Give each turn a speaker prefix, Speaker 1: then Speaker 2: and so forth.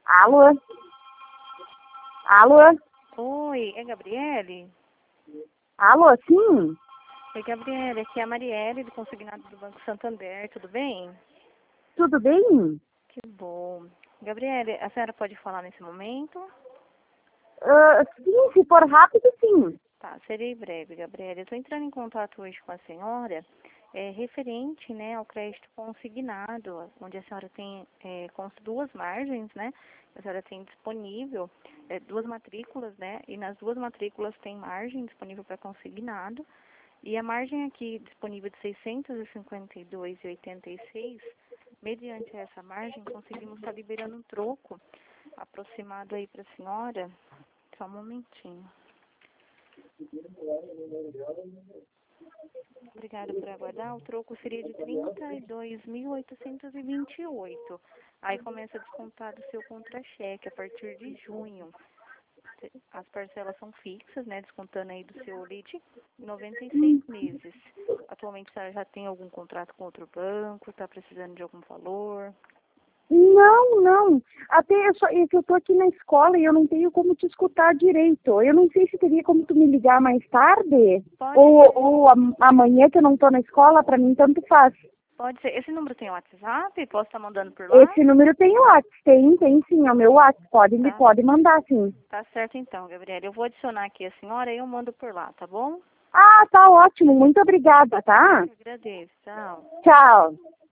Speaker 1: Alô? Alô?
Speaker 2: Oi, é Gabriele?
Speaker 1: Alô, sim?
Speaker 2: Oi, Gabriele, aqui é a Marielle, do Consignado do Banco Santander, tudo bem?
Speaker 1: Tudo bem?
Speaker 2: Que bom. Gabriele, a senhora pode falar nesse momento?
Speaker 1: Sim, se for rápido, sim.
Speaker 2: Tá, serei breve, Gabriele. Eu estou entrando em contato hoje com a senhora, referente, né, ao crédito consignado, onde a senhora tem duas margens, né? A senhora tem disponível duas matrículas, né? E nas duas matrículas tem margem disponível para consignado. E a margem aqui disponível de 652,86, mediante essa margem, conseguimos estar liberando um troco aproximado aí para a senhora. Só um momentinho. Obrigada por aguardar. O troco seria de 32.828. Aí começa a descontar do seu contra-cheque a partir de junho. As parcelas são fixas, né? Descontando aí do seu leite 96 meses. Atualmente a senhora já tem algum contrato com outro banco? Está precisando de algum valor?
Speaker 1: Não. Até é que eu tô aqui na escola e eu não tenho como te escutar direito. Eu não sei se teria como tu me ligar mais tarde
Speaker 2: Pode
Speaker 1: ou amanhã que eu não tô na escola, pra mim tanto faz.
Speaker 2: Pode ser. Esse número tem WhatsApp? Posso estar mandando por lá?
Speaker 1: Esse número tem o WhatsApp, tem sim, é o meu WhatsApp.
Speaker 2: Tá.
Speaker 1: Pode mandar sim.
Speaker 2: Tá certo então, Gabriela. Eu vou adicionar aqui a senhora e eu mando por lá, tá bom?
Speaker 1: Ah, tá ótimo, muito obrigada, tá?
Speaker 2: Eu agradeço. Tchau.
Speaker 1: Tchau.